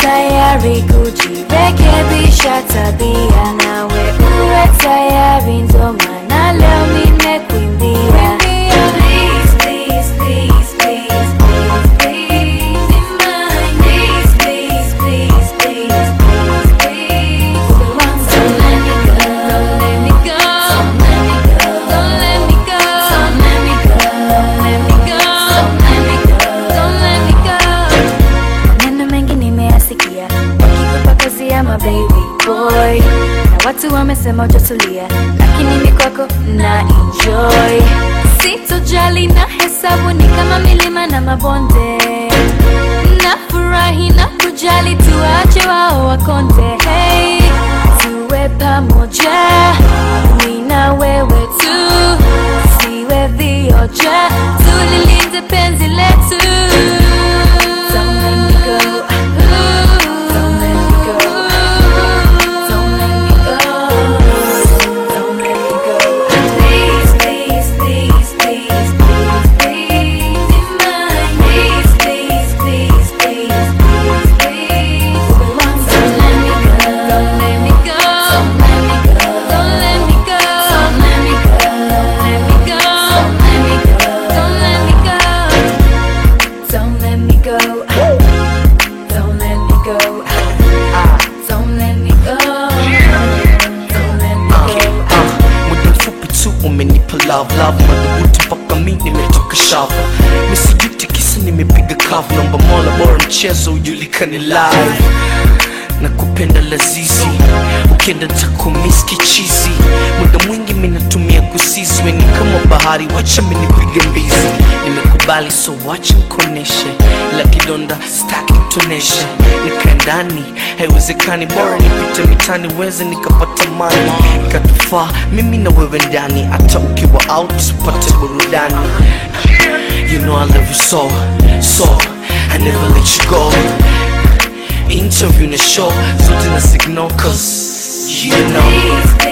tayari kujirekebisha tabia, nawe uwe tayari, ndo maana leo nimekuimbia. Please, please, please, please, please, please, be mine. Please, please, please, please, please, please. Don't let me go, don't let me go, don't let me go, don't let me go, don't let me go, don't let me go, don't let me go, don't let me go. Maneno mengi nimeyasikia wakikupa kazi ya my baby boy, na watu wamesema utatulia, lakini mimi kwako na enjoy. Sitojali na hesabu, ni kama milima na mabonde, nafurahi na kujali, tuache wao wakonde. Hey, tuwe pamoja, mimi na wewe tu, siwe vioja, tulilinde penzi letu. Don't let me go, don't let me go, don't let me go, don't let me go. Please, please, please, please, please, please, be mine. Please, please, please, please, please, please. Don't let me go, don't let me go, don't let me go, don't let me go, don't let me go, don't let me go, don't let me go, don't let me go, don't let me go, don't let me go, don't let me go. Muda mfupi tu umenipa love madhubuti mpaka mi nimetoka shavu, misijuti kisa nimepiga kavu, naomba Mola bora mchezo ujulikane live. Na kupenda lazizi, ukienda nitakumiss kichizi, muda mwingi minatumia kusizi, we ni kama bahari, wacha minipige mbizi. Nimekubali so wacha nikoneshe, ila kidonda staki tuneshe, nika ndani haiwezekani, bora nipite mitani weze nikapata mani, ikatufaa mimi na wewe ndani, hata ukiwa out pate burudani. You know I love you so, so I never let you go. Interview na show zote na signal, cause you know